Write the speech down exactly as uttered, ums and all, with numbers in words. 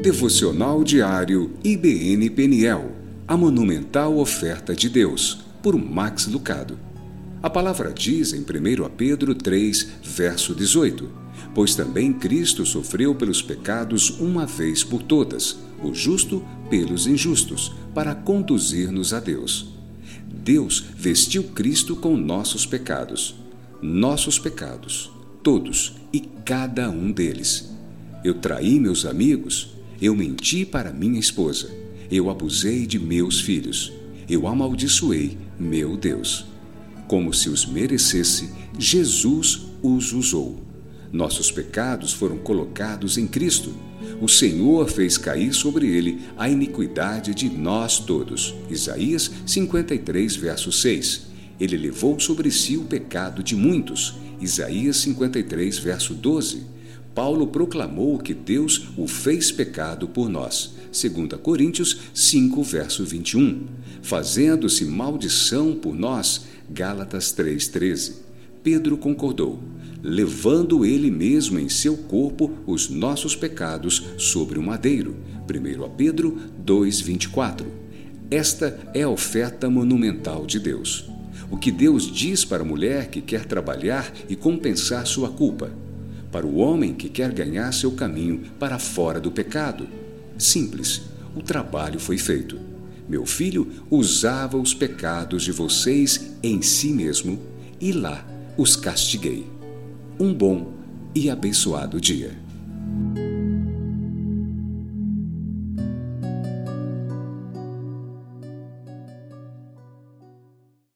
Devocional Diário I B N Peniel, a monumental oferta de Deus, por Max Lucado. A palavra diz em primeiro Pedro três, verso dezoito: Pois também Cristo sofreu pelos pecados uma vez por todas, o justo pelos injustos, para conduzir-nos a Deus. Deus vestiu Cristo com nossos pecados. Nossos pecados, todos e cada um deles. Eu traí meus amigos, eu menti para minha esposa, eu abusei de meus filhos, eu amaldiçoei meu Deus. Como se os merecesse, Jesus os usou. Nossos pecados foram colocados em Cristo. O Senhor fez cair sobre ele a iniquidade de nós todos. Isaías cinquenta e três, verso seis. Ele levou sobre si o pecado de muitos. Isaías cinquenta e três, verso doze. Paulo proclamou que Deus o fez pecado por nós. Segunda Coríntios cinco, verso vinte e um. Fazendo-se maldição por nós. Gálatas três, treze. Pedro concordou, levando ele mesmo em seu corpo os nossos pecados sobre o madeiro. primeiro Pedro dois, vinte e quatro. Esta é a oferta monumental de Deus. O que Deus diz para a mulher que quer trabalhar e compensar sua culpa, para o homem que quer ganhar seu caminho para fora do pecado. Simples, o trabalho foi feito. Meu filho usava os pecados de vocês em si mesmo e lá os castiguei. Um bom e abençoado dia.